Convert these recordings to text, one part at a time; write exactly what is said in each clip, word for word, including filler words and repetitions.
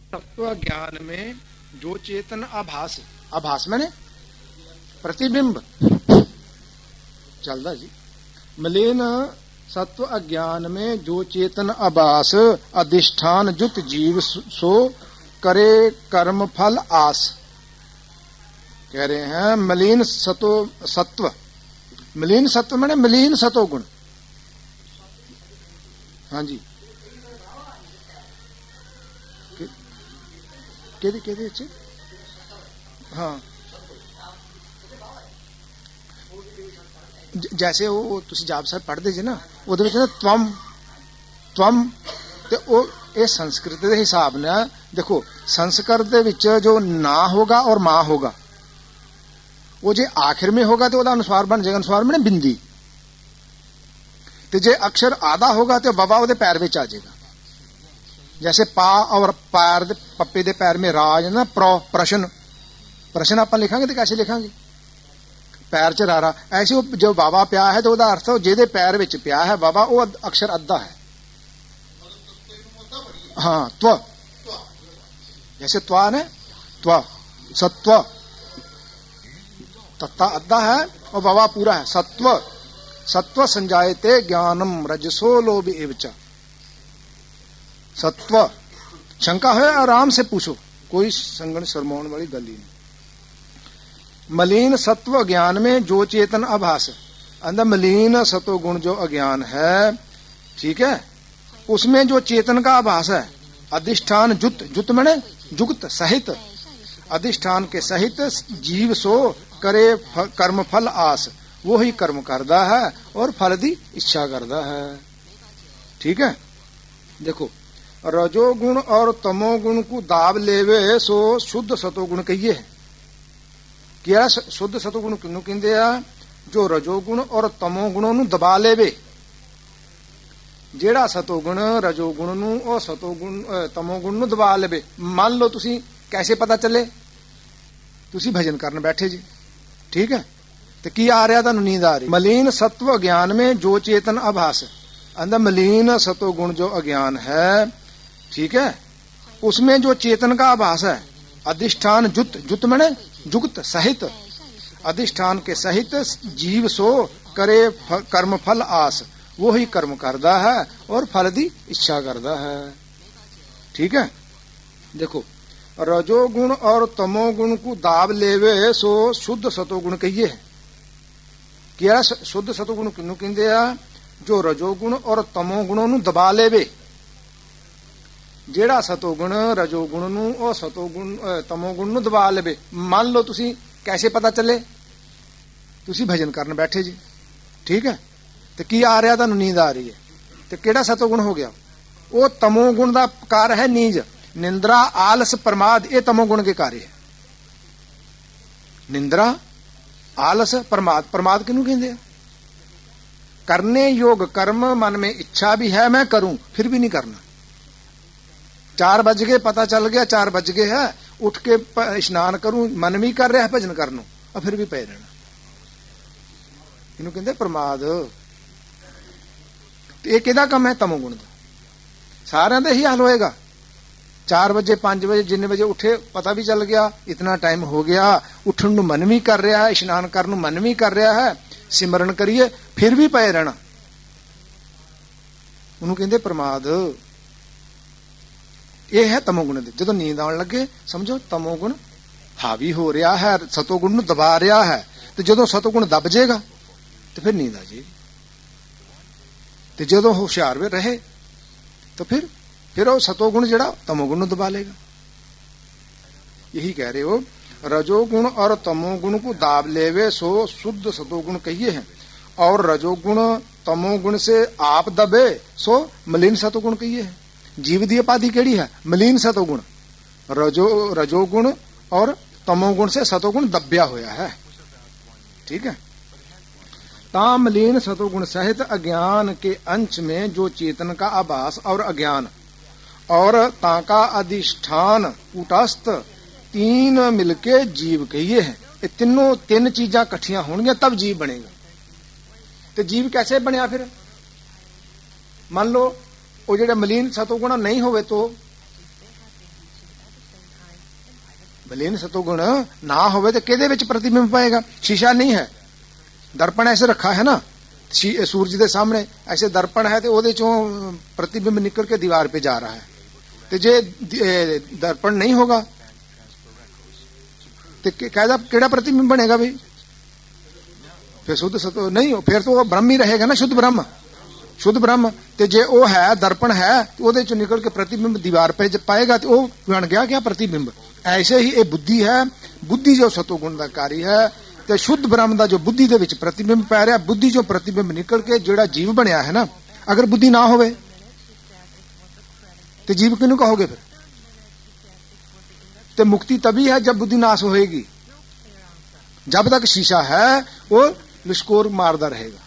तत्व ज्ञान में जो चेतन आभास, आभास मैंने प्रतिबिंब चलता जी। मलिन सत्व अज्ञान में जो चेतन आभास अधिष्ठान जुत जीव सो करे कर्म फल आस। कह रहे हैं मलिन सतो सत्व, मलिन सत्व मैंने मलिन सतो गुण। हाँ जी केदी केदी अच्छे हाँ जैसे वो तुसी जाप साहब पढ़ते जे ना ਉਹਦੇ ਵਿੱਚ ਨਾ त्वम त्वम ਤੇ ਉਹ ਇਹ ਸੰਸਕ੍ਰਿਤ ਦੇ ਹਿਸਾਬ ਨਾਲ ਦੇਖੋ ਸੰਸਕ੍ਰਿਤ ਦੇ ਵਿੱਚ ਜੋ ਨਾ ਹੋਗਾ और मां होगा वो जे आखिर में होगा तो ਉਹਦਾ ਅਨੁਸਵਾਰ ਬਣ ਜਾਏਗਾ। ਅਨੁਸਵਾਰ में बिंदी ਤੇ ਜੇ अक्षर आधा होगा तो बाबा ਉਹਦੇ पैर ਵਿੱਚ आ जाएगा। जैसे पा और पैर दे पप्पे दे पैर में राज ना प्रो प्रश्न प्रश्न आप लिखांगे तो कैसे लिखांगे पैर च रारा। ऐसे वो जो बाबा प्या है तो ਉਹਦਾ अर्थ ਜਿਹਦੇ पैर ਵਿੱਚ ਪਿਆ है बाबा वो अक्षर अद्धा है। हाँ त्व जैसे त्वा ने त्व सत्व तत्ता अद्धा है और बाबा पूरा है। सत्व सत्व संजायते ज्ञानम रजसो लोभ एवच। सत्व शंका है आराम से पूछो, कोई संगण शर्माने वाली गल ही नहीं। मलिन सत्व ज्ञान में जो चेतन आभास, अंदर मलिन सत्व गुण जो अज्ञान है, ठीक है, उसमें जो चेतन का आभास है अधिष्ठान जुत, जुत मने जुगत सहित, अधिष्ठान के सहित जीव सो करे कर्म फल आस। वो ही कर्म करता है और फल दी इच्छा करता है। ठीक है, देखो रजोगुण और तमोगुण को दाब लेवे सो शुद्ध सतोगुण कहिए है। क्या शुद्ध सतोगुण किन्नू कहते हैं? जो रजोगुण और तमोगुणों नू दबा लेवे। जेड़ा सतोगुण रजोगुण नू और सतोगुण तमोगुण नू दबा लेवे। मान लो तुसी कैसे पता चले? तुसी भजन करने बैठे जी, ठीक है, तो की आ रहा था नींद आ रही। मलिन सत्व ज्ञान में जो चेतन आभास, अंदर मलिन सतोगुण जो अज्ञान है, ठीक है, उसमें जो चेतन का आभास है अधिष्ठान जुत, जुत मने जुगत सहित, अधिष्ठान के सहित जीव सो करे कर्म फल आस। वो ही कर्म करता है और फल दी इच्छा करता है। ठीक है, देखो रजोगुण और तमोगुण को दाब लेवे सो शुद्ध सतोगुण कहिए है। क्या शुद्ध सतोगुण किन्नू कहते हैं? जो रजोगुण और तमोगुणों नू दबा लेवे। जेड़ा सतोगुण रजोगुण नू और सतोगुण तमोगुण नू दबा लेवे। मान लो तुसी कैसे पता चले? तुसी भजन करने बैठे जी, ठीक है, तो की आ रहा था नींद आ रही है, तो केड़ा सतोगुण हो गया? वो तमोगुण का कार्य है नींद, निंद्रा आलस प्रमाद, ये तमोगुण के कार्य है। निंद्रा आलस प्रमाद, प्रमाद किन्नू कहते हैं? करने योग कर्म मन में इच्छा भी है मैं करूं फिर भी नहीं करना। चार बज गए पता चल गया चार बज गए है, उठ के स्नान करूं मन भी कर रहा है भजन करनो और फिर भी पे रहना। इन्हों कहते प्रमाद। ये किहदा कम है? तमोगुण का। सारे का ही हाल होएगा। चार बजे पांच बजे जिन्ने बजे उठे पता भी चल गया इतना टाइम हो गया, उठन नू मन भी कर रहा है, स्नान करने मन भी कर रहा है, सिमरन करिए फिर भी पे रहना, उन्होंने कहते प्रमाद। यह है तमोगुण दे। जो नींद आने लगे समझो तमोगुण हावी हो रहा है, सतोगुण नू दबा रहा है, तो जो सतोगुण दब जाएगा तो फिर नींद आ जाएगी। तो जो होशियार में रहे तो फिर फिर वो सतोगुण जड़ा तमोगुण नू दबा लेगा। यही कह रहे हो रजोगुण और तमोगुण को दाब लेवे सो शुद्ध सतोगुण कहिए हैं, और रजोगुण तमोगुण से आप दबे सो मलिन सतोगुण कहिए हैं। जीव दी उपाधि केड़ी है? मलिन सतोगुण। रजो रजोगुण और तमोगुण से सतोगुण दब्या होया है। ठीक है, ता मलिन सतोगुण सहित अज्ञान के अंश में जो चेतन का आभास और अज्ञान और ताका अधिष्ठान कूटस्थ तीन मिलके जीव कहिए हैं। ये तीनों तीन चीजा कट्ठियां होंगी तब जीव बनेगा। तो जीव कैसे बनया फिर? मान लो वो जेड़ा मलिन सतोगुण नहीं होवे तो ਬਲੀਨ ਸਤੋਗੁਣ ਨਾ ਹੋਵੇ ਤੇ ਕਿਹਦੇ ਵਿੱਚ ਪ੍ਰਤੀਬਿੰਬ ਪਾਏਗਾ? ਸ਼ੀਸ਼ਾ नहीं है, दर्पण ऐसे रखा है ना सूरज के सामने, ऐसे दर्पण है तो ਉਹਦੇ ਚੋਂ प्रतिबिंब निकल के दीवार पे जा रहा है। ਤੇ ਜੇ दर्पण नहीं होगा तो कहदा केड़ा प्रतिबिंब बनेगा भाई? फिर शुद्ध सतो नहीं, फिर तो वो ब्रह्म ही रहेगा ना, शुद्ध ब्रह्म, शुद्ध ब्रह्म। ते जे वो है दर्पण है तो ਉਹਦੇ ਚੋਂ निकल के प्रतिबिंब दीवार पे पाएगा तो वो बन गया क्या? प्रतिबिंब। ऐसे ही ये बुद्धि है, बुद्धि जो सतोगुण का कार्य है ਤੇ शुद्ध ब्रह्म ਦਾ जो बुद्धि ਦੇ ਵਿੱਚ प्रतिबिंब पै ਰਿਹਾ, बुद्धि जो प्रतिबिंब निकल के ਜਿਹੜਾ जीव ਬਣਿਆ है ना, अगर बुद्धि ना होवे तो जीव किन्हू कहोगे फिर? तो मुक्ति तभी है जब बुद्धि नाश होएगी। जब तक शीशा है वो लिस्कोर मारदा रहेगा।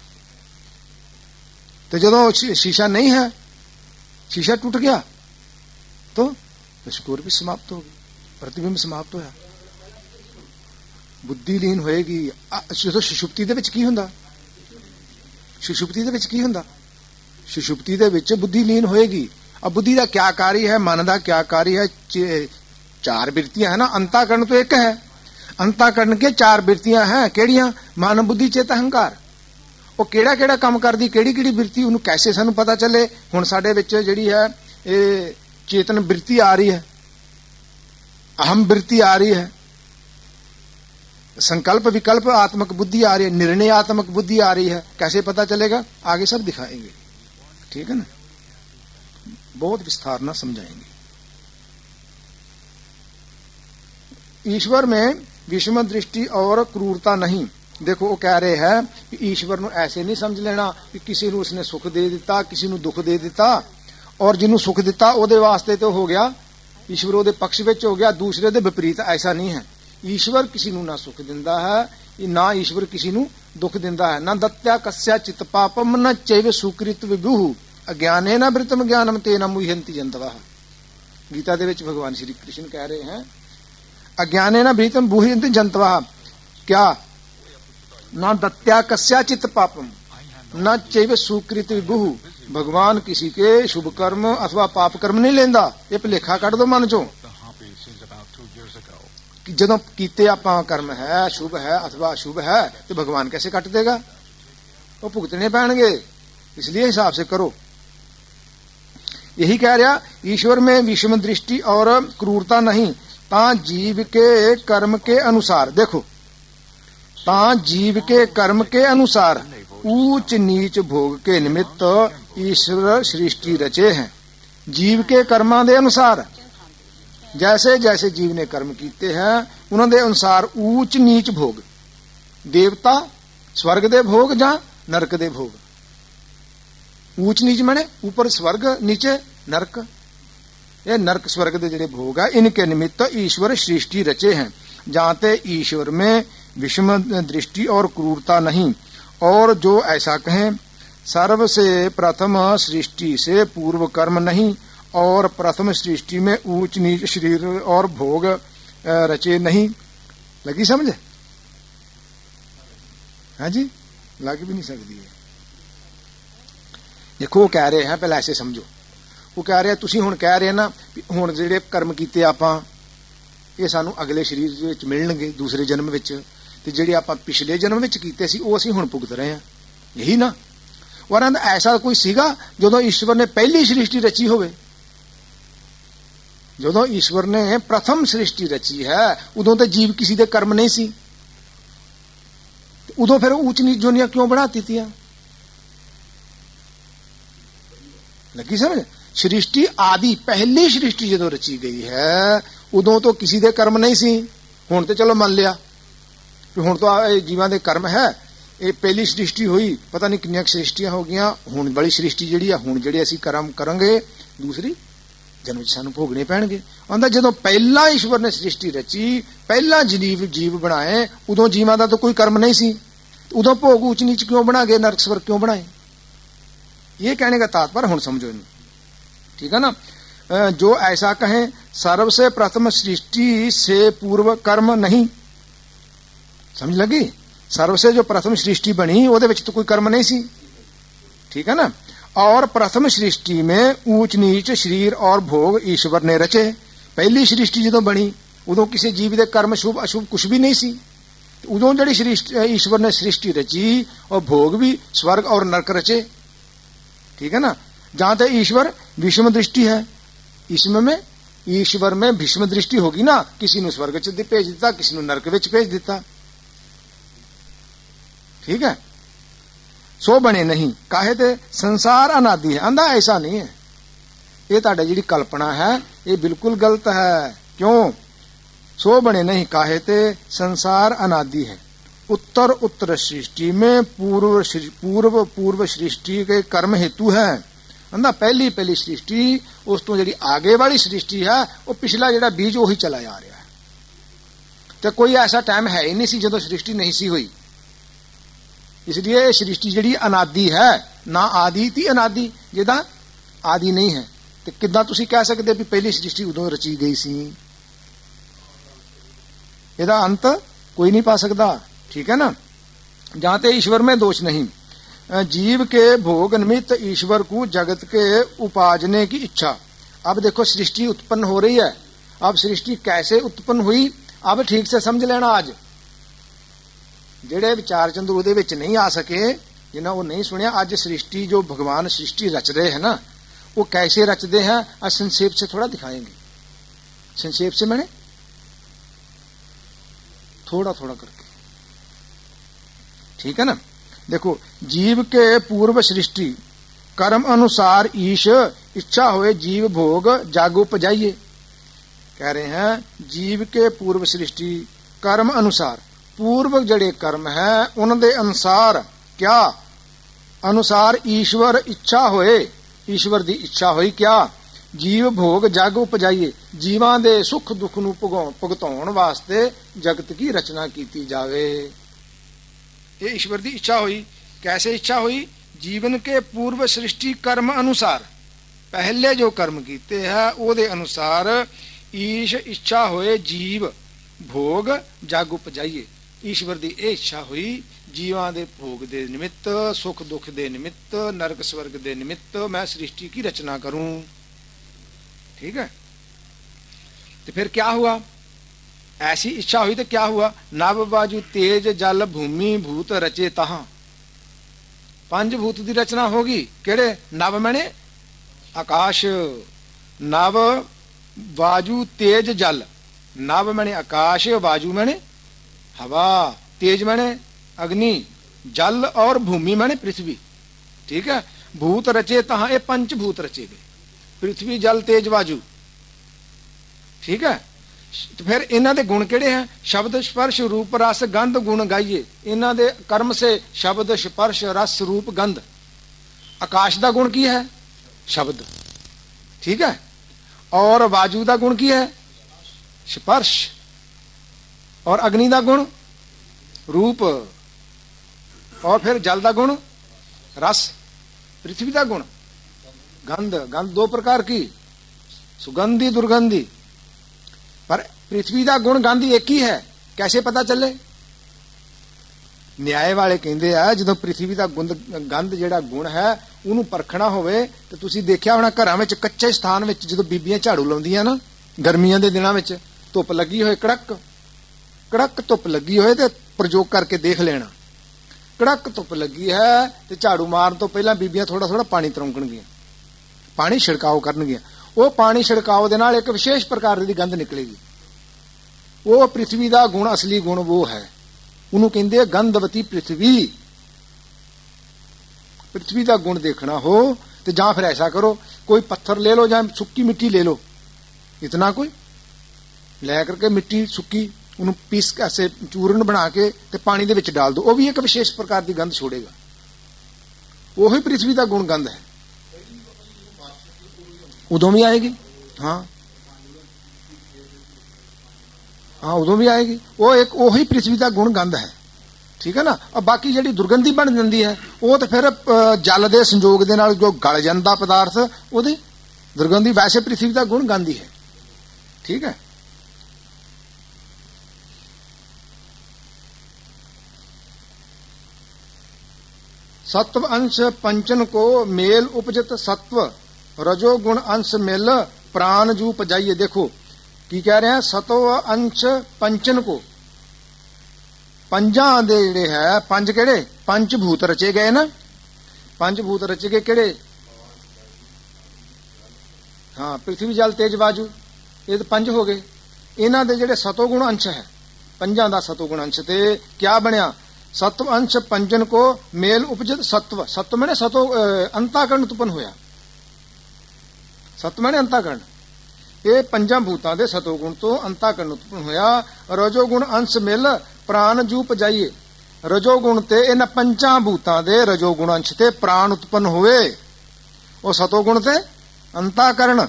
तो जदों शीशा नहीं है, शीशा टूट गया तो लिस्कोर भी समाप्त होगी, प्रतिबिंब समाप्त होया। बुद्धि लीन होएगी। सुषुप्ति दे विच की हुंदा? सुषुप्ति दे विच की हुंदा? सुषुप्ति दे विच बुद्धि लीन होएगी। अब बुद्धि का क्या कार्य है, मन का क्या कार्य है? चार वृत्तियां है ना, अंताकरण तो एक है, अंताकरण के चार वृत्तियां हैं। केड़ियां? मन, बुद्धि, चित्त, अहंकार। वो केड़ा केड़ा काम करदी, केड़ी केड़ी वृत्ति, उन्हें कैसे सानू पता चले? हुण साडे विच जिहड़ी है ये चेतन वृत्ति आ रही है, अहम वृत्ति आ रही है, संकल्प विकल्प आत्मक बुद्धि आ रही है, निर्णय आत्मक बुद्धि आ रही है। कैसे पता चलेगा? आगे सब दिखाएंगे, ठीक है ना, बहुत विस्तार ना समझाएंगे। ईश्वर में विषम दृष्टि और क्रूरता नहीं। देखो वो कह रहे हैं कि ईश्वर ਨੂੰ ऐसे नहीं समझ लेना कि किसी ਨੂੰ उसने सुख दे दिता, किसी ਨੂੰ दुख दे दिता, और जिन्हों सुख दिता ਉਹਦੇ वास्ते तो हो गया ईश्वर ਉਹਦੇ पक्ष ਵਿੱਚ हो गया, दूसरे ਦੇ विपरीत। ऐसा नहीं है। ईश्वर किसी ਨੂੰ ना सुख दिंदा है, ना ईश्वर किसी ਨੂੰ दुख दिंदा है। ना दत्त्या कस्या चित पापम न चैव सुकृत विभुः अज्ञाने न वृतम ज्ञानम तेन मुह्यन्ति जंतवः। गीता ਦੇ ਵਿੱਚ भगवान श्री कृष्ण कह रहे हैं अज्ञाने न वृतम मुह्यन्ति जंतवः। क्या? ना दत्त्या कस्या चित पापम न चैव सुकृत विभुः। भगवान किसी के शुभ कर्म अथवा पाप कर्म नहीं लेंदा। ये भुलेखा कढ दो मन चों। ਜਦੋਂ ਕੀਤੇ ਆਪਾਂ ਕਰਮ ਹੈ, शुभ है अथवा अशुभ है, तो भगवान कैसे कट देगा? वो भुगतने पैणगे, इसलिए हिसाब से करो। यही कह रहा ईश्वर में विषम दृष्टि और क्रूरता नहीं, ता जीव के कर्म के अनुसार। देखो, ता जीव के कर्म के अनुसार ऊंच नीच भोग के निमित्त ईश्वर सृष्टि रचे हैं। जीव के कर्मां दे अनुसार, जैसे जैसे जीव ने कर्म कीते हैं उन्होंने अनुसार ऊंच नीच भोग, देवता स्वर्ग दे भोग या नरक दे भोग। ऊंच नीच माने ऊपर स्वर्ग, नीचे नरक। ये नरक स्वर्ग दे जिहड़े भोग है, इनके निमित्त ईश्वर सृष्टि रचे हैं। जाते ईश्वर में विषम दृष्टि और क्रूरता नहीं। और जो ऐसा कहें सर्व से प्रथम सृष्टि से पूर्व कर्म नहीं, और प्रथम सृष्टि में ऊंच नीच शरीर और भोग रचे नहीं। लगी समझ? हाँ जी, लग भी नहीं सकती है। देखो वो कह रहे हैं, पहले ऐसे समझो। वो कह रहे हैं तुसी हुण कह रहे हैं ना हुण जिहड़े कर्म कीते आपां ये सानू अगले शरीर विच मिलणगे दूसरे जन्म विच, ते जिहड़े आपां पिछले जन्म विच कीते सी ਉਹ ਅਸੀਂ ਹੁਣ भुगत रहे हैं। यही ना? और ऐसा कोई सीगा जदों ईश्वर ने पहली सृष्टि रची होवे? ਜਦੋਂ ਈਸ਼ਵਰ ਨੇ ਪ੍ਰਥਮ ਸ੍ਰਿਸ਼ਟੀ ਰਚੀ ਹੈ ਉਦੋਂ ਤੇ ਜੀਵ ਕਿਸੇ ਦੇ ਕਰਮ ਨਹੀਂ ਸੀ। ਉਦੋਂ ਫਿਰ ਉੱਚ ਨੀਚ ਜੋਨੀਆਂ ਕਿਉਂ ਬਣਾ ਦਿੱਤੀਆਂ? ਲੱਗੀ ਸਮਝ? ਸ੍ਰਿਸ਼ਟੀ ਆਦਿ ਪਹਿਲੀ ਸ੍ਰਿਸ਼ਟੀ ਜਦੋਂ ਰਚੀ ਗਈ ਹੈ ਉਦੋਂ ਤੋਂ ਕਿਸੇ ਦੇ ਕਰਮ ਨਹੀਂ ਸੀ। ਹੁਣ ਤੇ ਚਲੋ ਮੰਨ ਲਿਆ ਕਿ ਹੁਣ ਤਾਂ ਇਹ ਜੀਵਾਂ ਦੇ ਕਰਮ ਹੈ। ਇਹ ਪਹਿਲੀ ਸ੍ਰਿਸ਼ਟੀ ਹੋਈ, ਪਤਾ ਨਹੀਂ ਕਿੰਨੀਆਂ ਸ੍ਰਿਸ਼ਟੀਆਂ ਹੋ ਗਈਆਂ। ਹੁਣ ਵਾਲੀ ਸ੍ਰਿਸ਼ਟੀ ਜਿਹੜੀ ਆ, ਹੁਣ ਜਿਹੜੇ ਅਸੀਂ ਕਰਮ ਕਰਾਂਗੇ ਦੂਸਰੀ जन्म सानू भोगने पैणगे। आंदा जदों पहला ईश्वर ने सृष्टि रची, पहला जीव जीव बनाए, उदों जीवां दा तो कोई कर्म नहीं सी। उदों भोग ऊंच नीच क्यों बना गए, नरक स्वर्ग क्यों बनाए? ये कहने का तात्पर्य हुण समझो इन्हें, ठीक है ना? जो ऐसा कहें सर्व से प्रथम सृष्टि से पूर्व कर्म नहीं। समझ लगी? सर्व से जो प्रथम सृष्टि बनी उहदे विच तो कोई कर्म नहीं सी, ठीक है ना? और प्रथम सृष्टि में ऊंच नीच शरीर और भोग ईश्वर ने रचे। पहली सृष्टि जो बनी ਉਦੋਂ ਕਿਸੇ ਜੀਵ ਦੇ ਕਰਮ ਸ਼ੁਭ ਅਸ਼ੁਭ ਕੁਝ ਵੀ ਨਹੀਂ ਸੀ। ਉਦੋਂ ਜਿਹੜੀ ਸ੍ਰਿਸ਼ਟੀ ਈਸ਼ਵਰ ਨੇ सृष्टि रची और भोग भी स्वर्ग और नरक रचे, ठीक है ना। जहां तक ईश्वर विषम दृष्टि है, इसमें ईश्वर में भीष्म दृष्टि होगी ना, किसी ने स्वर्ग च भेज दिता, किसी ने नरक विच भेज दिता, ठीक है। सो बने नहीं काहे ते संसार अनादि है, आंदा ऐसा नहीं है, ये तुहाडी जिहड़ी कल्पना है ये बिल्कुल गलत है। क्यों? सो बने नहीं काहे ते संसार अनादि है। उत्तर उत्तर सृष्टि में पूर्व पूर्व पूर्व सृष्टि के कर्म हेतु है। आंदा पहली पहली सृष्टि उस तो जिहड़ी आगे वाली सृष्टि है वो पिछला जिहड़ा बीज वही चला जा रहा है। तो कोई ऐसा टाइम है ही नहीं सी जदों सृष्टि नहीं सी हुई, इसलिए सृष्टि जिहड़ी अनादि है, ना आदि थी अनादि, जिहदा आदि नहीं है। तो किदां तुसीं कह सकदे भी पहली सृष्टि उदों रची गई सी, ਇਹਦਾ अंत कोई नहीं पा सकता, ठीक है ना। जहां ते ईश्वर में दोष नहीं, जीव के भोग निमित्त ईश्वर को जगत के उपाजने की इच्छा। अब देखो सृष्टि उत्पन्न हो रही है, अब सृष्टि कैसे उत्पन्न हुई अब ठीक से समझ लेना। आज जेड़े विचार चंद्र उहदे विच नहीं आ सके, जिन्हां वो नहीं सुनिया, आज सृष्टि जो भगवान सृष्टि रच रहे हैं ना, वो कैसे रचते हैं आज संक्षेप से थोड़ा दिखाएंगे। संक्षेप से मैंने थोड़ा थोड़ा करके, ठीक है ना। देखो, जीव के पूर्व सृष्टि कर्म अनुसार ईश इच्छा होए जीव भोग जागो पजाइए। कह रहे हैं जीव के पूर्व सृष्टि कर्म अनुसार, पूर्व जड़े कर्म है उनके अनुसार, क्या अनुसार ईश्वर इच्छा होए, ईश्वर की इच्छा हुई क्या जीव भोग जग उपजाइए, जीवां दे सुख दुख नूं भुगताउण वास्ते जगत की रचना की जावे। ये ईश्वर की इच्छा हुई। कैसे इच्छा हुई? जीवन के पूर्व सृष्टि कर्म अनुसार, पहले जो कर्म कीते हैं ओदे अनुसार ईश इच्छा होए जीव भोग जग उपजाइए। ईश्वर की यह इच्छा हुई जीवां दे भोग दे निमित्त, सुख दुख दे निमित्त, नरक स्वर्ग दे निमित्त मैं सृष्टि की रचना करूं, ठीक है। तो फिर क्या हुआ? ऐसी इच्छा हुई तो क्या हुआ? नव बाजू तेज जल भूमि भूत रचे तहां, पंज भूत की रचना होगी। केड़े? नव मैंने आकाश, नव बाजू तेज जल, नव मैंने आकाश, बाजू मैंने हवा, तेज मैंने अग्नि, जल और भूमि मैंने पृथ्वी, ठीक है। भूत रचे तहां, ये पंच भूत रचे गए, पृथ्वी जल तेज वायु, ठीक है। तो फिर इन्हां दे गुण केड़े हैं? शब्द स्पर्श रूप रस गंध गुण गाइए। इन्हां दे कर्म से शब्द स्पर्श रस रूप गंध। आकाश का गुण की है? शब्द, ठीक है। और वायु का गुण की है? स्पर्श। और अग्नि का गुण रूप, और फिर जल का गुण रस, पृथ्वी का गुण गंध। गंध दो प्रकार की, सुगंधी दुर्गंधी। पर पृथ्वी का गुण गंध एक ही है, कैसे पता चले? न्याय वाले कहते हैं जो पृथ्वी का गुंद गंध जिहड़ा गुण है उन्होंने परखना होवे तो तुसीं देखिया होना घरां विच कच्चे स्थान विच जो बीबियां झाड़ू लाउंदियां ना गर्मियां दे दिनां विच, धुप लगी होए, कड़क कड़क धुप लगी होए ते प्रयोग करके देख लेना। कड़क धुप लगी है तो झाड़ू मारन तो पहला बीबियां थोड़ा थोड़ा पानी तरौंकणगियां, पानी छिड़काव करनगियां। वो पानी छिड़काव दे नाल एक विशेष प्रकार की गंध निकलेगी। वो पृथ्वी का गुण, असली गुण वो है, उन्होंने कहते गंधवती पृथ्वी। पृथ्वी का गुण देखना हो तो जां फिर ऐसा करो, कोई पत्थर ले लो जां सुक्की मिट्टी ले लो, इतना कोई ले करके मिट्टी सुक्की उन्होंने पीस ऐसे चूरन बना के ते पानी दे विच डाल दो, वो भी एक विशेष प्रकार की गंध छोड़ेगा। वो ही पृथ्वी का गुण गंध है। उदों भी आएगी, हाँ हाँ उदों भी आएगी। वो एक वो ही पृथ्वी का गुण गंध है, ठीक है ना। और बाकी जी दुर्गंधी बन जाती है वो तो फिर जल के संजोग के नाल जो गल जाता पदार्थ वो दुर्गंधी। वैसे पृथ्वी का गुण गंध ही है, ठीक है। सत्व अंश पंचन को मेल उपजत सत्व रजोगुण अंश मेल प्राण जू पजाइए। देखो ਕੀ ਕਹਿ ਰਹੇ ਆ? ਸਤੋ ਅੰਸ਼ ਪੰਚਨ ਕੋ, ਪੰਜਾਂ ਦੇ ਜਿਹੜੇ ਹੈ, ਪੰਜ ਕਿਹੜੇ? ਪੰਜ ਭੂਤ ਰਚੇ ਗਏ ਨਾ, ਪੰਜ ਭੂਤ ਰਚੇ ਗਏ ਕਿਹੜੇ? ਹਾਂ, ਪ੍ਰਿਥਵੀ ਜਲ ਤੇਜ ਵਾਯੂ, ਇਹ ਤਾਂ ਪੰਜ ਹੋ ਗਏ। ਇਹਨਾਂ ਦੇ ਜਿਹੜੇ ਸਤੋਗੁਣ ਅੰਸ਼ ਹੈ, ਪੰਜਾਂ ਦਾ ਸਤੋਗੁਣ ਅੰਸ਼, ਤੇ ਕਿਆ ਬਣਿਆ? ਸਤਵ ਅੰਸ਼ ਪੰਜਨ ਕੋ ਮੇਲ ਉਪਜਤ ਸਤਵ। ਸਤਵ ਮੈਨੇ ਸਤੋ ਅੰਤਾਕਰਨ ਉਤਪਨ ਹੋਇਆ, ਸਤਵ ਮੈਨੇ ਅੰਤਾਕਰਨ। ਇਹ ਪੰਜਾਂ ਭੂਤਾਂ ਦੇ ਸਤੋਗੁਣ ਤੋਂ ਅੰਤਾਕਰਨ ਉਤਪਨ ਹੋਇਆ। ਰਜੋਗੁਣ ਅੰਸ਼ ਮਿਲ ਪ੍ਰਾਣ ਜੂ ਪਜਾਈਏ। ਰਜੋਗੁਣ ਤੇ ਇਹਨਾਂ ਪੰਜਾਂ ਭੂਤਾਂ ਦੇ ਰਜੋਗੁਣ ਅੰਸ਼ ਤੇ ਪ੍ਰਾਣ ਉਤਪਨ ਹੋਏ, ਉਹ ਸਤੋਗੁਣ ਤੇ अंताकरण।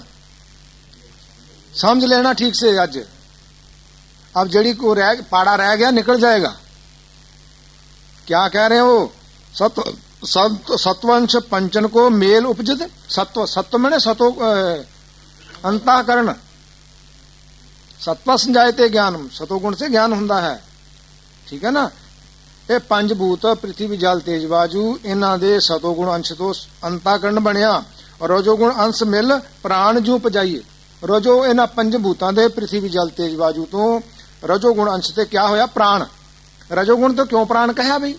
समझ लेना ठीक से। आज अब जड़ी को रह पाड़ा रह गया निकल जाएगा। क्या कह रहे हो? सत्व सत्व सत्वंश पंचन को मेल उपजित। सत्व सत्व मैंने सतो अंताकरण। सत्व संजायते ज्ञान, सतोगुण से ज्ञान हुंदा है, ठीक है ना। ये पंज भूत पृथ्वी जल तेज वायु इन्हां दे सतोगुण अंश तो अंताकरण बनिया। रजोगुण अंश मिल प्राण जू पजाइए। रजो इन्हां पंज भूतां दे पृथ्वी जल तेज वायु तो रजोगुण अंश ते क्या होया? प्राण। रजोगुण तो क्यों प्राण कहा भाई?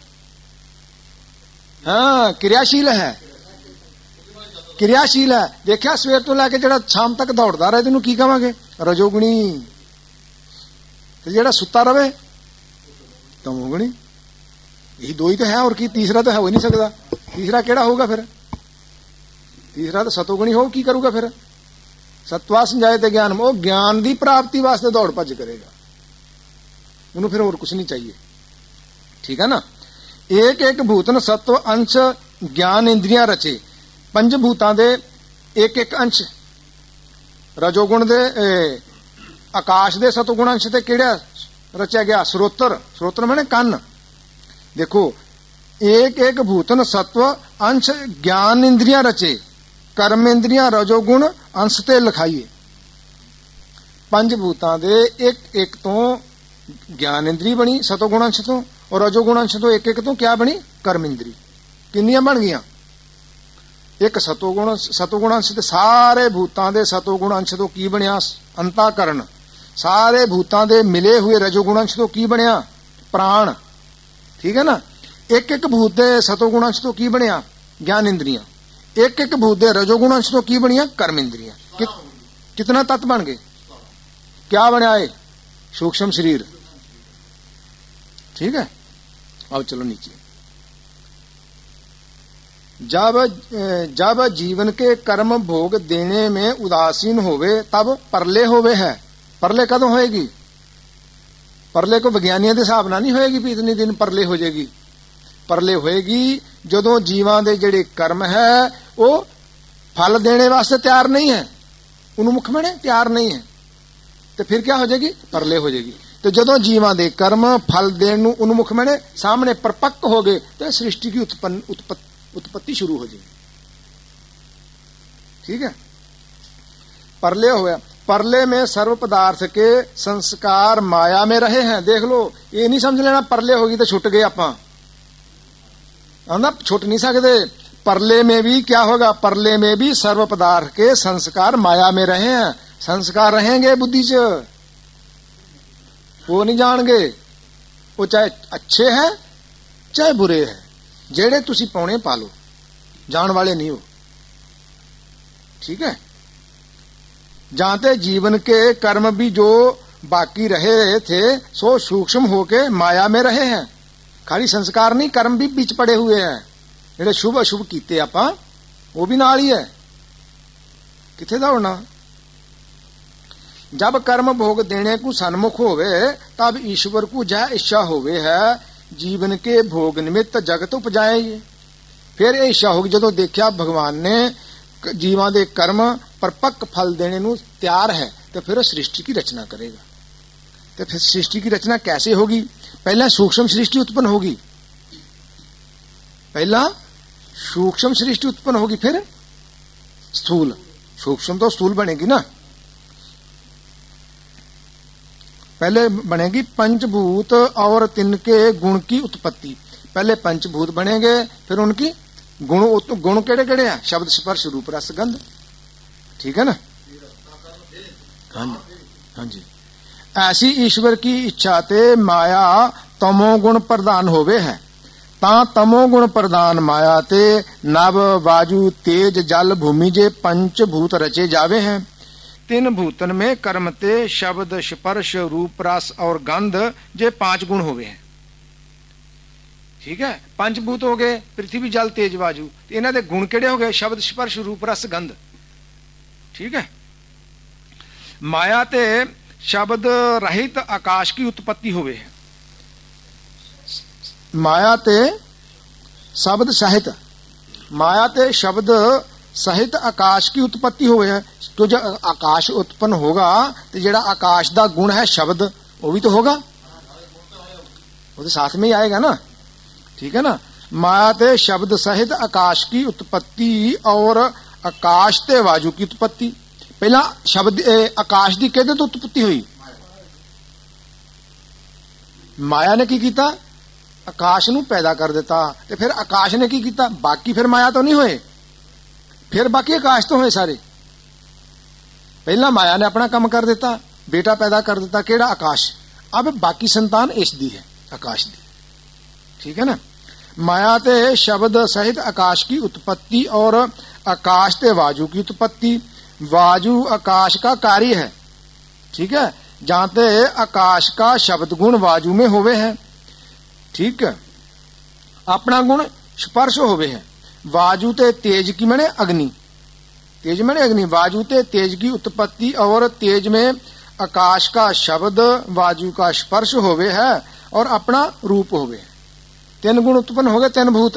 हाँ, क्रियाशील है, क्रियाशील है। देखिया सवेर तो लैके जेड़ा शाम तक दौड़दा रहे तेनू की कहांगे? रजोगुणी। ते जेड़ा सुत्ता रवे तमोगुणी। यही दो ही तो है, और की तीसरा तो है हो नहीं सकता। तीसरा केड़ा होगा फिर? तीसरा तो सतोगुणी हो, की करूगा फिर? सत्वा संजायते ज्ञान, वो ज्ञान की प्राप्ति वास्ते दौड़ भज करेगा, उन्होंने फिर और कुछ नहीं चाहिए, ठीक है ना। एक एक भूतन सत्व अंश ज्ञान इंद्रियां रचे। पंज भूतां दे एक एक अंश रजोगुण दे आकाश दे सतोगुण अंश ते केड़ा रचा गया? स्रोत्र। स्रोत्र माने कन्न। देखो, एक एक भूतन सत्व अंश ज्ञान इंद्रियां रचे, कर्म इंद्रियां रजोगुण अंश ते लिखाइए। पंज भूतां दे एक एक तो ज्ञान इंद्री बनी सतोगुण अंश तो, और रजोगुण अंश तो एक एक तो क्या बनी? कर्म इंद्री। किन्नियां बन गईयां? एक सतोगुण सतोगुण अंश ते सारे भूतां दे सतोगुण अंश तो की बनिया? अंताकरण। सारे भूतां दे मिले हुए रजोगुण अंश तो की बनिया? प्राण, ठीक है ना। एक एक भूत दे सतोगुण अंश तो की बनिया? ज्ञान इंद्रियां। एक एक भूत दे रजोगुण अंश तो की बनिया? कर्म इंद्रियां। कि, कितना तत्व बन गए? क्या बनया है? सूक्ष्म शरीर, ठीक है। अब चलो नीचे। जब जब जीवन के कर्म भोग देने में उदासीन होवे तब परले होवे है। परले कदों होएगी? परले को विज्ञानियों के हिसाब नाल नहीं होएगी भी इतने दिन परले हो जाएगी। परले होएगी जदों जीवां दे जिहड़े कर्म है वो फल देने वास्ते तैयार नहीं है, उन्मुख बने तैयार नहीं है, तो फिर क्या हो जाएगी? परले हो जाएगी। तो जदों जीवां दे कर्म फल देने नूं उन्मुख बने सामने परपक्क हो गए तो सृष्टि की उत्पन्न उत्पत्ति शुरू हो जाएगी, ठीक है। परले होया। परले में सर्व पदार्थ के संस्कार माया में रहे हैं। देख लो, ये नहीं समझ लेना परले होगी तो छुट गए आपां, ना छुट नहीं सकते। परले में भी क्या होगा? परले में भी सर्व पदार्थ के संस्कार माया में रहे हैं। संस्कार रहेंगे बुद्धि च, वो नहीं जानेंगे। वो चाहे अच्छे हैं चाहे बुरे हैं, जेड़े तुसी पाने पालो, जान वाले नहीं हो, ठीक है। जानते जीवन के कर्म भी जो बाकी रहे थे सो सूक्ष्म होके माया में रहे हैं। खाली संस्कार नहीं, कर्म भी बीच पड़े हुए हैं। जेड़े शुभ अशुभ कीते आपां वो भी नाल ही है, किथे दौड़ना। जब कर्म भोग देने को सन्मुख होवे तब ईश्वर को जह इच्छा होवे है जीवन के भोग निमित्त जगत उपजाए। फिर यह इच्छा होगी जदों देखा भगवान ने जीवां दे कर्म परपक्क फल देने नूं तैयार है तो फिर सृष्टि की रचना करेगा। तो फिर सृष्टि की रचना कैसे होगी? पहला सूक्ष्म सृष्टि उत्पन्न होगी, पहला सूक्ष्म सृष्टि उत्पन्न होगी, फिर स्थूल। सूक्ष्म तो स्थूल बनेगी ना। पहले बनेगी पंचभूत और तिनके गुण की उत्पत्ति। पहले पंचभूत बनेंगे, फिर उनकी गुण गुण केड़े केड़े हैं? शब्द स्पर्श रूप रस गंध, ठीक है ना। हाँ, हाँ जी, ऐसी ईश्वर की इच्छा ते माया तमोगुण प्रधान होवे है, ता तमोगुण प्रधान माया ते नभ वायु तेज जल भूमि जे पंच भूत रचे जावे हैं। तीन भूतन में कर्म ते शब्द स्पर्श रूप रस और गंध जे पांच गुण होवे हैं। ठीक है, पंच भूत हो गए पृथ्वी जल तेज वायु, इन्हां दे गुण किहड़े हो गए? शब्द स्पर्श रूप रस गंध। ठीक है, माया ते शब्द रहित आकाश की उत्पत्ति होवे है। माया ते शब्द सहित माया ते शब्द सहित आकाश की उत्पत्ति होवे है। तो जब आकाश उत्पन्न होगा तो जेड़ा आकाश दा गुण है शब्द, वो भी तो होगा, वो तो साथ में ही आएगा ना। ठीक है ना, माया ते शब्द सहित आकाश की उत्पत्ति और आकाश ते वायु की उत्पत्ति। पहला शब्द आकाश की कहते तो उत्पत्ति हुई, माया ने की कीता? आकाश नू पैदा कर दिता, ते फिर आकाश ने की कीता? बाकी फिर माया तो नहीं होए, फिर बाकी आकाश तो होए सारे। पहला माया ने अपना काम कर दिता, बेटा पैदा कर दिता, केड़ा? आकाश। अब बाकी संतान इसदी है, आकाश दी। ठीक है ना, माया ते शब्द सहित आकाश की उत्पत्ति और आकाश ते वायु की उत्पत्ति। वायु आकाश का कार्य है। ठीक है, जानते आकाश का शब्द गुण वायु में होवे है। ठीक है, अपना गुण स्पर्श होवे है। वायु ते तेज की मने अग्नि, तेज मने अग्नि, वायु ते तेज की उत्पत्ति और तेज में आकाश का शब्द वायु का स्पर्श होवे है और अपना रूप होवे है। तीन गुण उत्पन्न हो गए, तीन भूत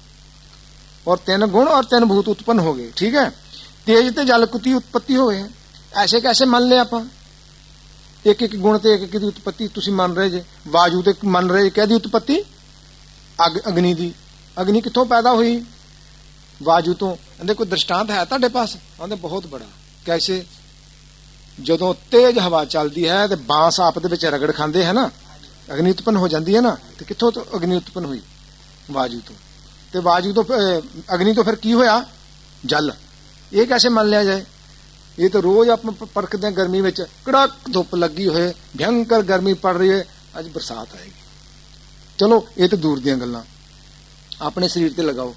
और तीन गुण और तीन भूत उत्पन्न हो गए। ठीक है, तेज ते जल की उत्पत्ति होवे है। ऐसे कैसे मान ले आप? एक एक गुण ते एक एक दी उत्पत्ति तुसी मान रहे जे, वायु ते मान रहे कहदी उत्पत्ति अग, अग्नि दी। अग्नि कित्थों पैदा हुई? वायु तो। कहंदे कोई दृष्टांत है तुहाडे पास? कहंदे बहुत बड़ा। कैसे? जदों तेज हवा चलदी है ते बांस आप दे विच रगड़ खांदे है ना, अग्नि उत्पन्न हो जाती है ना। तो कित्थों तो अग्नि उत्पन्न हुई? वायु तो। ते वायु तो अग्नि तो फिर की होया? जल। ये कैसे मान लिया जाए? ये तो रोज आप परखते हैं गर्मी में, कड़क धुप लगी हुई, भयंकर गर्मी पड़ रही है, अज बरसात आएगी। चलो ये तो दूर दी गल्लां, अपने शरीर ते लगाओ।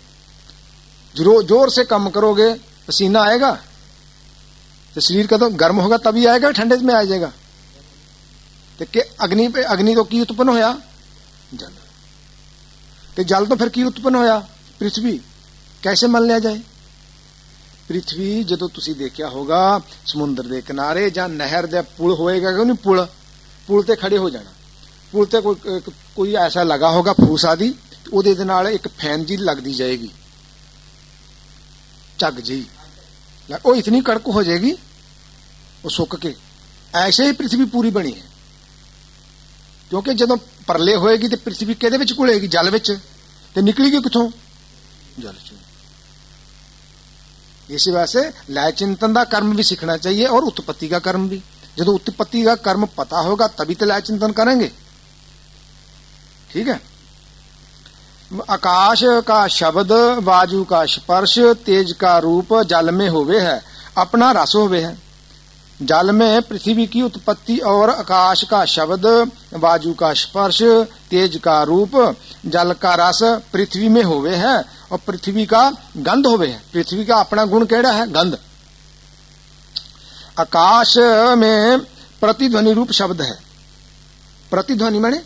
जो जोर से काम करोगे पसीना आएगा, तो शरीर का तो गर्म होगा तभी आएगा, ठंडे में आ जाएगा। तो के अग्नि पे अग्नि तो की उत्पन्न होया? जल। तो जल तो फिर की उत्पन्न होया? पृथ्वी। कैसे मान लिया जाए? पृथ्वी जदों तुसी देखिया होगा समुद्र दे किनारे जां नहर दे पुल होएगा कि नहीं, पुल पुल ते खड़े हो जाना, पुल ते कोई कोई ऐसा लगा होगा फूस आदि, तो ओदे दे नाल एक फैन जी लगदी जाएगी, झग जी, वो इतनी कड़क हो जाएगी वो सुक के। ऐसे ही पृथ्वी पूरी बनी है, क्योंकि जदों परले होएगी तो पृथ्वी किहदे विच घुलेगी? जल विच। ते निकलेगी कित्थों? जल चों। इस वैसे लय चिंतन का कर्म भी सीखना चाहिए और उत्पत्ति का कर्म भी। जब उत्पत्ति का कर्म पता होगा तभी तो लय चिंतन करेंगे। ठीक है, आकाश का शब्द, वायु का स्पर्श, तेज का रूप जल में होवे है, अपना रस होवे है। जल में पृथ्वी की उत्पत्ति और आकाश का शब्द, वायु का स्पर्श, तेज का रूप, जल का रस पृथ्वी में होवे है और पृथ्वी का गंध होवे है। पृथ्वी का अपना गुण केड़ा है? गंध। आकाश में प्रतिध्वनि रूप शब्द है। प्रतिध्वनि माने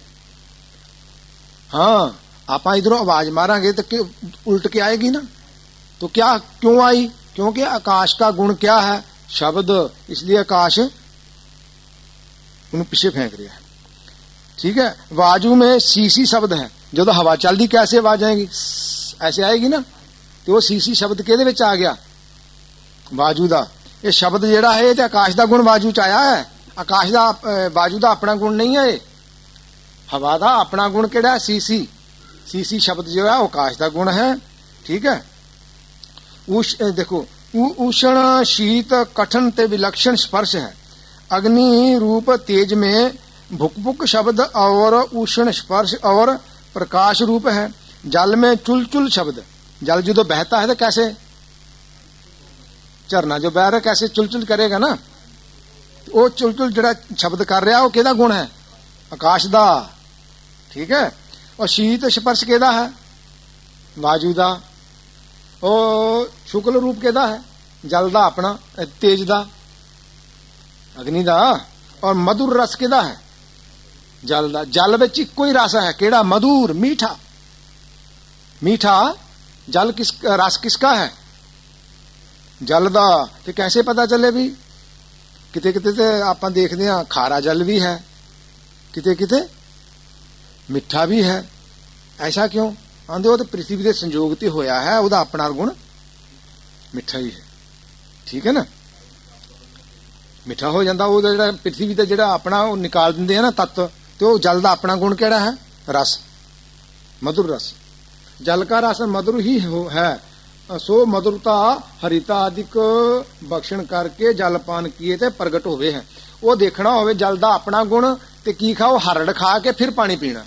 हाँ, आप इधरों आवाज मारांगे तो उल्ट के आएगी ना। तो क्या क्यों आई? क्योंकि आकाश का गुण क्या है? शब्द, इसलिए आकाश उन्हें पीछे फेंक रहा है। ठीक है, वायु में सीसी शब्द है। जो हवा चलती कैसे आवाज आएगी? ऐसे आएगी ना। तो वो सीसी शब्द केदे विच आ गया? वायु दा। ये शब्द जेड़ा है ते आकाश दा गुण वायु च आया है। आकाश दा वायु दा अपना गुण नहीं है। हवा दा अपना गुण केड़ा है? सीसी। सीसी शब्द जो है वो आकाश दा गुण है। ठीक है, उष देखो उष्ण शीत कठन ते विलक्षण स्पर्श है। अग्नि रूप तेज में भुक-भुक शब्द और उष्ण स्पर्श और प्रकाश रूप है। जल में चुल-चुल शब्द। जल जो बहता है तो कैसे? झरना जो बह रहा है कैसे चुल-चुल करेगा ना। ਉਹ ਚੁਲਚੁਲ ਜਿਹੜਾ ਸ਼ਬਦ ਕਰ ਰਿਹਾ ਉਹ ਕਿਹਦਾ ਗੁਣ ਹੈ? ਆਕਾਸ਼ ਦਾ। ਠੀਕ ਹੈ। ਔਰ ਸ਼ੀਤ ਸਪਰਸ਼ ਕਿਹਦਾ ਹੈ? ਵਾਯੂ ਦਾ। ਉਹ ਸ਼ੁਕਲ ਰੂਪ ਕਿਹਦਾ ਹੈ? ਜਲ ਦਾ ਆਪਣਾ, ਤੇਜ ਦਾ, ਅਗਨੀ ਦਾ। ਔਰ ਮਧੁਰ ਰਸ ਕਿਹਦਾ ਹੈ? ਜਲ ਦਾ। ਜਲ ਵਿੱਚ ਇੱਕੋ ਹੀ ਰਸ ਹੈ, ਕਿਹੜਾ? ਮਧੁਰ, मीठा। मीठा जल किस रस किसका है? जल दा। ते कैसे पता चले भी? किते किते ते आपां देखदे हां खारा जल भी है, किते किते मिठा भी है। ऐसा क्यों? आंदे वो तो पृथ्वी दे संयोग ते होया है, ਉਹਦਾ अपना गुण मिठा ही है। ठीक है ना? मिठा हो जांदा ਉਹਦਾ ਜਿਹੜਾ पृथ्वी ਦਾ ਜਿਹੜਾ अपना ਉਹ निकाल ਦਿੰਦੇ ਆ ना तत्व, ਤੇ ਉਹ जल ਦਾ अपना गुण ਕਿਹੜਾ है? रस, मधुर रस। जल का रस मधुर ही हो है, सो मधुरता हरिता आदिक बख्शण करके जल पान किए ते प्रगट होवे है। वो देखना होवे जल दा अपना गुण ते की खाओ? हरड़ खा के फिर पानी पीना।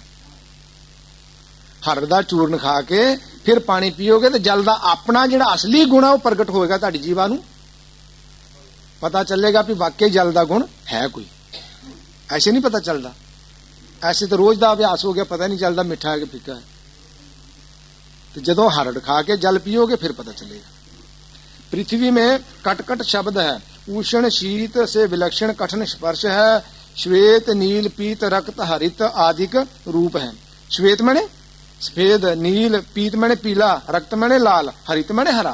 हरड़ दा चूर्ण खा के फिर पानी पीओगे तो जल दा अपना जिहड़ा असली गुण है वो प्रगट होएगा, तुहाडी जीवा नूं पता चलेगा भी वाकई जल दा गुण है कोई। ऐसे नहीं पता चलता, ऐसे तो रोज दा अभ्यास हो गया, पता नहीं चलता मिठा है कि फीका है। तो जदों हरड़ खा के जल पियोगे फिर पता चलेगा। पृथ्वी में कटकट शब्द है, उष्ण शीत से विलक्षण कठिन स्पर्श है, श्वेत नील पीत रक्त हरित आदिक रूप है। श्वेत मने सफेद, नील, पीत मने पीला, रक्त मने लाल, हरित मने हरा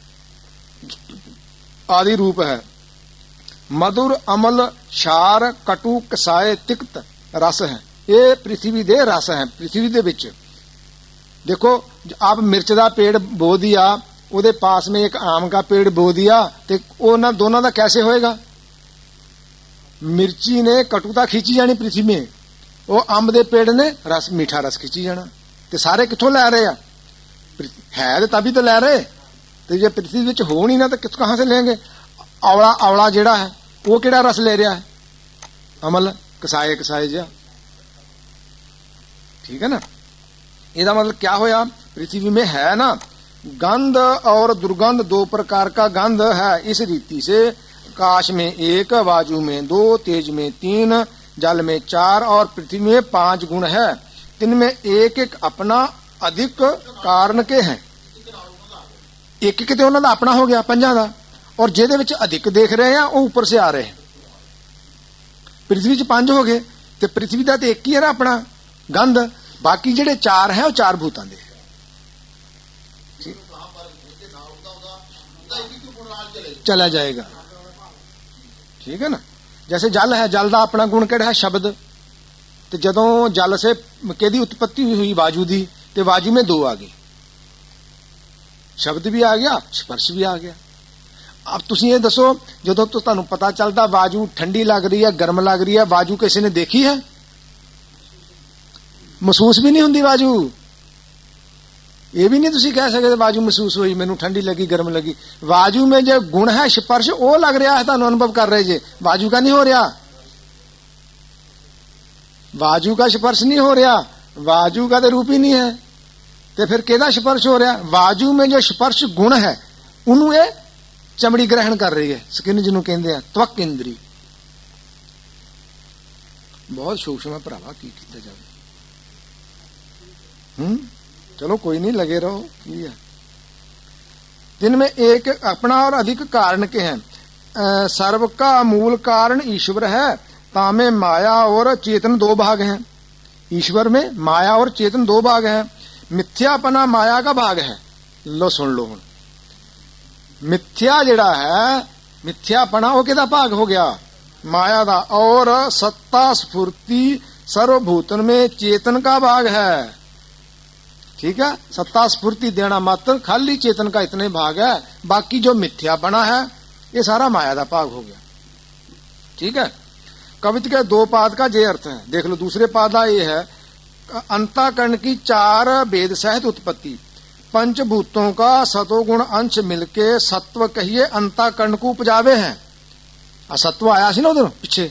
आदि रूप है। मधुर अमल क्षार कटु कसाय तिक्त रस है। ये पृथ्वी दे रस है। पृथ्वी दे विच देखो, आप मिर्च का पेड़ बो दिया, उहदे पास में एक आम का पेड़ बो दिया, तो उन्हां दोनों का कैसे होएगा? मिर्ची ने कटुता खींची जानी पृथ्वी में, वो अंब दे पेड़ ने रस मीठा रस खींची जाना। तो सारे कित्थों लै रहे हैं? है तो तभी तो लै रहे। तो जे पृथ्वी विच हो नहीं ना तो कित कहाँ से लेंगे? आवला आवला जिहड़ा है वो किहड़ा रस ले रहा है? अमल कसाए कसाए जिहा। ठीक है ना? इसका मतलब क्या होया? पृथ्वी में है ना गंध और दुर्गंध, दो प्रकार का गंध है। इस रीति से आकाश में एक, वायु में दो, तेज में तीन, जल में चार और पृथ्वी में पांच गुण है। इनमें एक एक अपना अधिक कारण के हैं। एक एक तो उन्होंने अपना हो गया पंजा का, और जिहदे विच अधिक देख रहे हैं वो ऊपर से आ रहे हैं। पृथ्वी च पंज हो गए, तो पृथ्वी का तो एक ही है ना अपना गंध, बाकी जिहड़े चार हैं वो चार भूतां दे। चला जाएगा। ठीक है ना? जैसे जल है, जल का अपना गुण किहड़ा है? शब्द। तो जदों जल से किहदी उत्पत्ति हुई? वायु दी। तो वायु में दो आ गए, शब्द भी आ गया, स्पर्श भी आ गया। अब तुसीं ये दसो, जदों तो तुहानूं पता चलता वायु ठंडी लग रही है, गर्म लग रही है, वायु किसी ने देखी है? महसूस भी नहीं हुंदी वायु। ये भी नहीं तुसीं कह सकते वायु महसूस हुई, मैनूं ठंडी लगी, गर्म लगी। वायु में जो गुण है स्पर्श वो लग रहा है, तुहानूं अनुभव कर रहे जे, वायु का नहीं हो रहा। वायु का स्पर्श नहीं हो रहा, वायु का तो रूप ही नहीं है। तो फिर किहदा स्पर्श हो रहा? वायु में जो स्पर्श गुण है उन्होंने ये चमड़ी ग्रहण कर रही है, स्किन जिन्होंने कहते हैं, त्वक इंद्री। बहुत सूक्ष्म है भरावा, की कीता जावे। हम्म चलो कोई नहीं, लगे रहो। की है जिनमें एक अपना और अधिक कारण के हैं। सर्व का मूल कारण ईश्वर है, तामे माया और चेतन दो भाग हैं। ईश्वर में माया और चेतन दो भाग हैं। मिथ्यापना माया का भाग है। लो सुन लो, मिथ्या जिहड़ा है, मिथ्यापना वो किहदा भाग हो गया? माया दा। और सत्ता स्फूर्ति सर्वभूतन में चेतन का भाग है। ठीक है? सत्ता स्फूर्ति देना मात्र खाली चेतन का इतने भाग है, बाकी जो मिथ्यापना है ये सारा माया का भाग हो गया। ठीक है? कविता के दो पाद का ये अर्थ है, देख लो। दूसरे पाद का ये है, अंतःकरण की चार वेद सहित उत्पत्ति, पंचभूतों का सतोगुण अंश मिलके सत्व कहिए अंतःकरण को उपजावे हैं। असत्व आया सी ना उधर पीछे।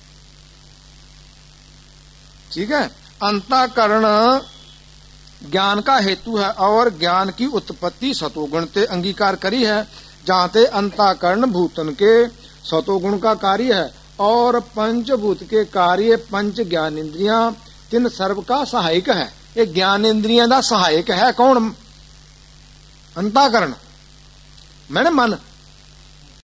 ठीक है? अंतःकरण ज्ञान का हेतु है और ज्ञान की उत्पत्ति सतोगुण ते अंगीकार करी है। जहां ते अंतःकरण भूतन के सतोगुण का कार्य है और पंचभूत के कार्य पंच ज्ञान इंद्रियां तीन सर्व का सहायक है। ये ज्ञान इंद्रियां का सहायक है कौन? अंतःकरण मैंने मन।